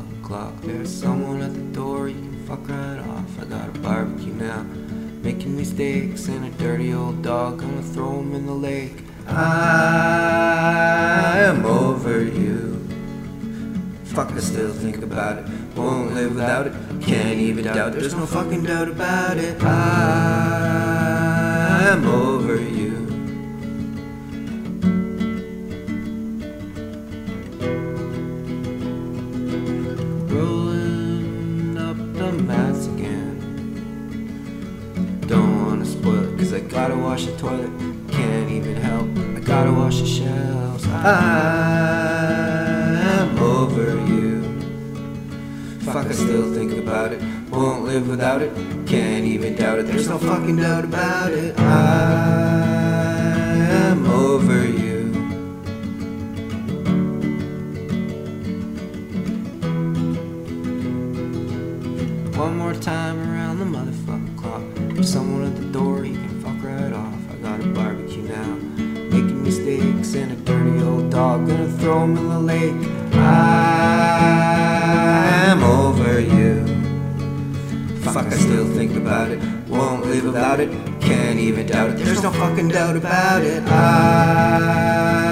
motherfucking clock. There's someone at the door, you can fuck right off. I got a barbecue now, making me steaks and a dirty old dog, gonna throw him in the lake. I am over you. Fuck, I still think about it, won't live without it, can't even doubt it, there's no fucking doubt about it. I am over you. Rolling up the mats again. Don't wanna spoil it, cause I gotta wash the toilet, can't even help, I gotta wash the shelves. I'm over you. Fuck, I still think about it, won't live without it, can't even doubt it, there's no fucking doubt about it. I'm over you. One more time around the motherfucking clock. There's someone at the door, he can fuck right off. I got a barbecue now, making me steaks and a dirty old dog, gonna throw him in the lake. I'm over you. Fuck, I still think about it, won't live without it, can't even doubt it, there's no fucking doubt about it.